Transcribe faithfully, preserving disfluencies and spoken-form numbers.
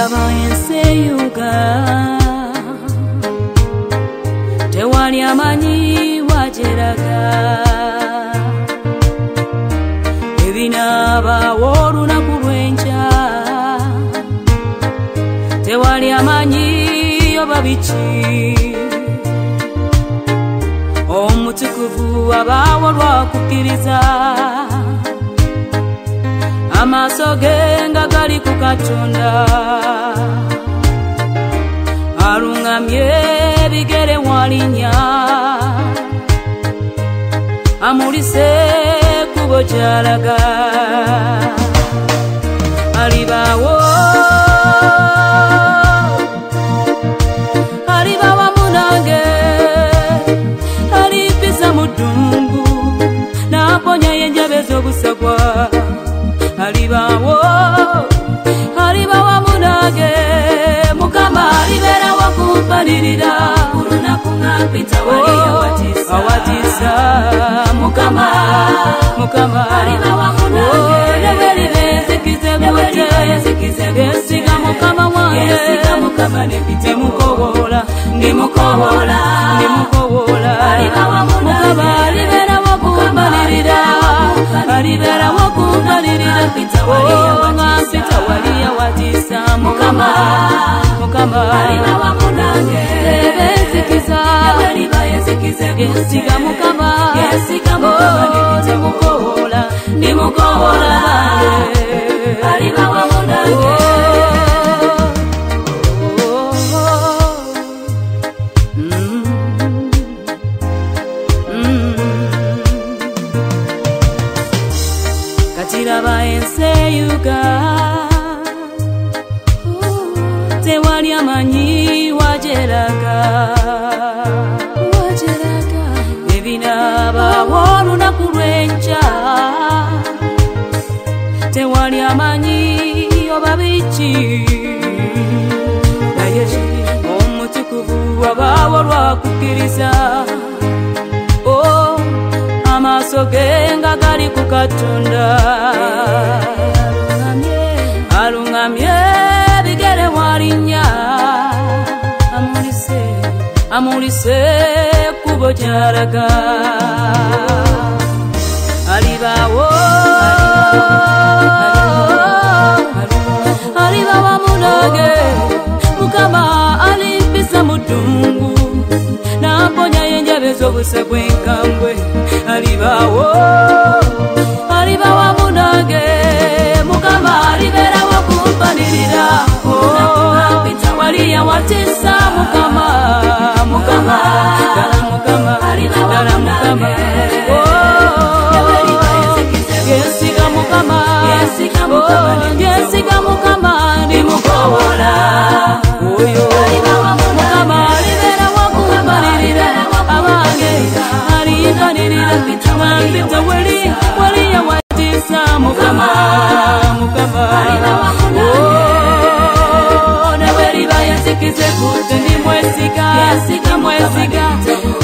Ndaba enseyuga tewali amanyi wageraga ebinaabaawo olunaku lw'enkya tewali amanyi oba biki omutukuvu abaawo lwakukkiriza amaaso ge nga gali ku Katonda alungamye ebigere walinnya amulise kubo gy'alaga alibaawo alibawa munange alipisa mu ddungu n'aponya enjabe z'obusagwa alibaawo alibawa munange Mukama alibeera wakumpanirira olunaku nga mpita wali awatiisa Mukama Mukama alibawa munange nebweriba enzikize gute yesiga Mukama wange ndimukowola ndimukowola ndimukowola alibawa munange alibeera wakumpanirira alibeera wakumpanirira nga mpita wali awatiisa Mukama Mukama alibawa munange eba enzikiza yesiga Mukama ndimukowola ndimukowola alibawa munange katiraba enseyuga tewali amanyi wageraga ebinaabaawo olunaku lw'enkya tewali amanyi oba biki naye omutukuvu abaawo lwakukkiriza amaaso ge nga gali ku Katonda alungamye ebigere walinnya amulise amulise kubo gy'alaga alibaawo alibawa munange Mukama alimpisa mu ddungu n'amponya enjabe z'obusagwa enkambwe alibaawo alibawa munange Mukama alibeera wakumpanirira wali awatiisa Mukama Mukama ddala Mukama ddala Mukama yesiga Mukama yesiga Mukama ndimukowola oyo Mukama alibeera wakumpanirira abange alimpanirira mpita wali wali awatiisa Mukama Mukama nebweriba yenzikize gute ndimwesiga mwesiga